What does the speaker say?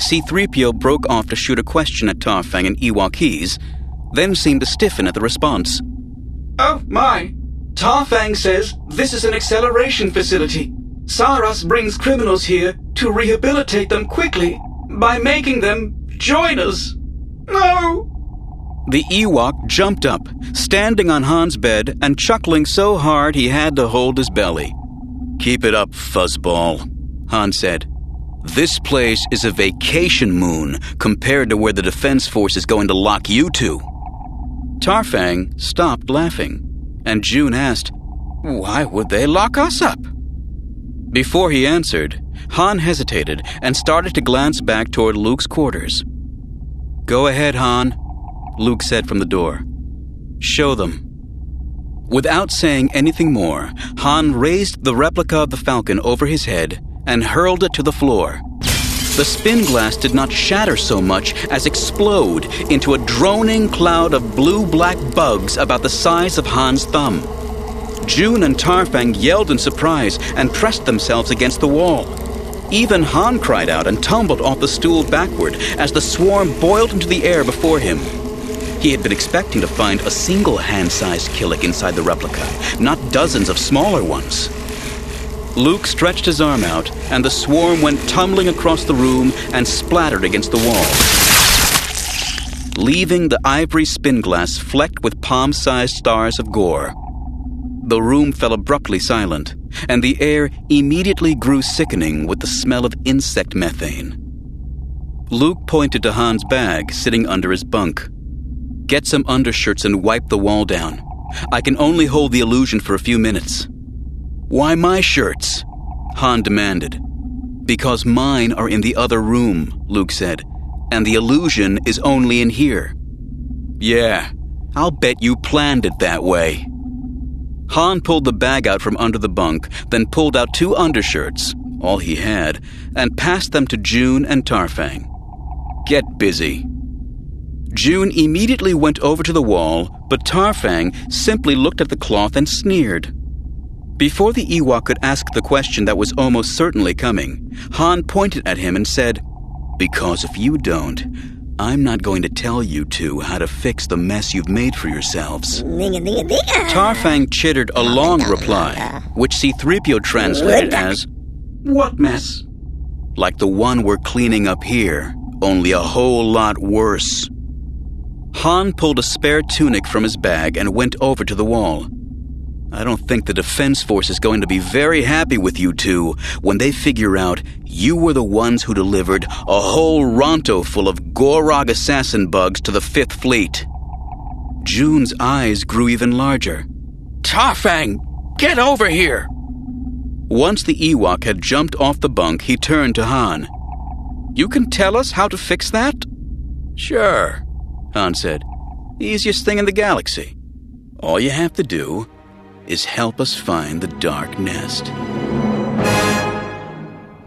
C-3PO broke off to shoot a question at Tarfang and Ewokese, then seemed to stiffen at the response. Oh, my. Tarfang says this is an acceleration facility. Saras brings criminals here to rehabilitate them quickly by making them join us. No! The Ewok jumped up, standing on Han's bed and chuckling so hard he had to hold his belly. "Keep it up, fuzzball," Han said. "This place is a vacation moon compared to where the Defense Force is going to lock you to." Tarfang stopped laughing, and June asked, "Why would they lock us up?" Before he answered, Han hesitated and started to glance back toward Luke's quarters. "Go ahead, Han," Luke said from the door. "Show them." Without saying anything more, Han raised the replica of the Falcon over his head and hurled it to the floor. The spin glass did not shatter so much as explode into a droning cloud of blue-black bugs about the size of Han's thumb. June and Tarfang yelled in surprise and pressed themselves against the wall. Even Han cried out and tumbled off the stool backward as the swarm boiled into the air before him. He had been expecting to find a single hand-sized Killik inside the replica, not dozens of smaller ones. Luke stretched his arm out, and the swarm went tumbling across the room and splattered against the wall, leaving the ivory spin glass flecked with palm-sized stars of gore. The room fell abruptly silent, and the air immediately grew sickening with the smell of insect methane. Luke pointed to Han's bag sitting under his bunk. "Get some undershirts and wipe the wall down. I can only hold the illusion for a few minutes." "Why my shirts?" Han demanded. "Because mine are in the other room," Luke said, "and the illusion is only in here." "Yeah, I'll bet you planned it that way." Han pulled the bag out from under the bunk, then pulled out 2 undershirts, all he had, and passed them to June and Tarfang. "Get busy." June immediately went over to the wall, but Tarfang simply looked at the cloth and sneered. Before the Ewok could ask the question that was almost certainly coming, Han pointed at him and said, "Because if you don't, I'm not going to tell you two how to fix the mess you've made for yourselves." Tarfang chittered a long reply, which C-3PO translated as, What mess? "Like the one we're cleaning up here, only a whole lot worse." Han pulled a spare tunic from his bag and went over to the wall. "I don't think the Defense Force is going to be very happy with you two when they figure out you were the ones who delivered a whole Ronto full of Gorog assassin bugs to the 5th Fleet." June's eyes grew even larger. "Tarfang, get over here!" Once the Ewok had jumped off the bunk, he turned to Han. "You can tell us how to fix that?" "Sure," Han said. "Easiest thing in the galaxy. All you have to do is help us find the Dark Nest."